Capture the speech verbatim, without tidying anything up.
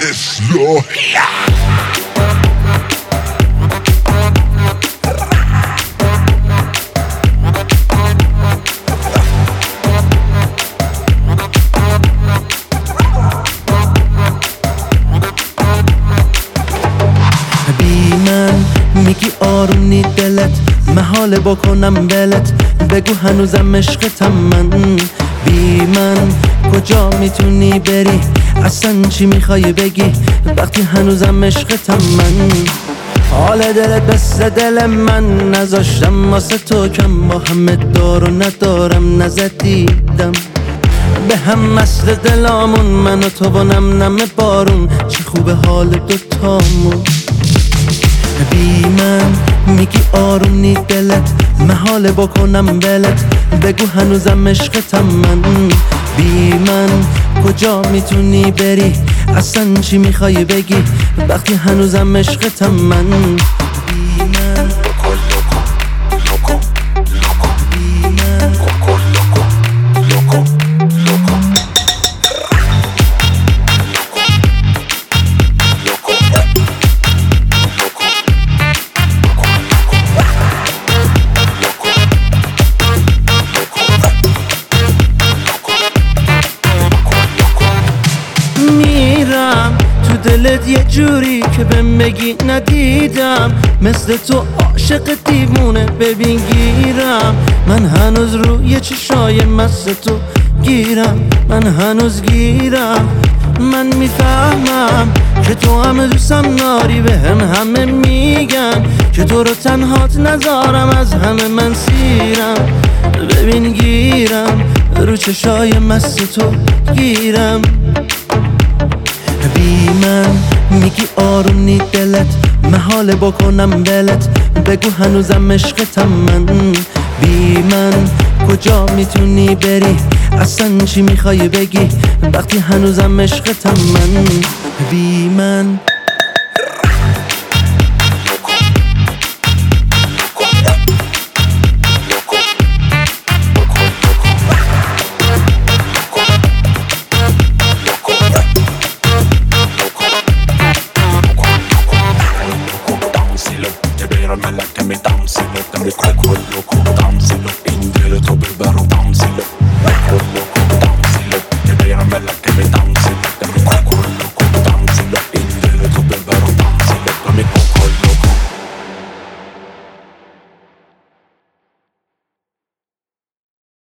اصلاحی. بی من میگی آرونی دلت، محاله بکنم ولت، بگو هنوزم عشقتم من. بی من کجا میتونی بری، اصلا چی میخوای بگی وقتی هنوزم عشقتم من. حال دلت مثل دل من، نذاشتم واسه تو کم، با همه دار و ندارم نزدیدم به هم مثل دلامون، من و تو و نم نم بارون، چه خوبه حال دوتامون. بی من میگی آرونی دلت، محاله بکنم ولت، بگو هنوزم عشقتم من. بی من کجا میتونی بری، اصلا چی میخوای بگی وقتی هنوزم عشقتم من. بی من میرم تو دلت یه جوری که بهم بگی ندیدم، مثل تو عاشق دیوونه ببین گیرم. من هنوز روی چشای مثل تو گیرم، من هنوز گیرم. من میفهمم که تو همه دوستم ناری، به هم همه میگن که تو رو تنهات نذارم، از همه من سیرم ببین گیرم، رو چشای مثل تو گیرم. بی من میگی آرونی دلت، محاله بکنم ولت، بگو هنوزم عشقتم من. بی من کجا میتونی بری، اصلا چی میخوای بگی وقتی هنوزم عشقتم من. بی من Me danse, låt mig kolla, kolla, danse, låt in det, det tar vi bara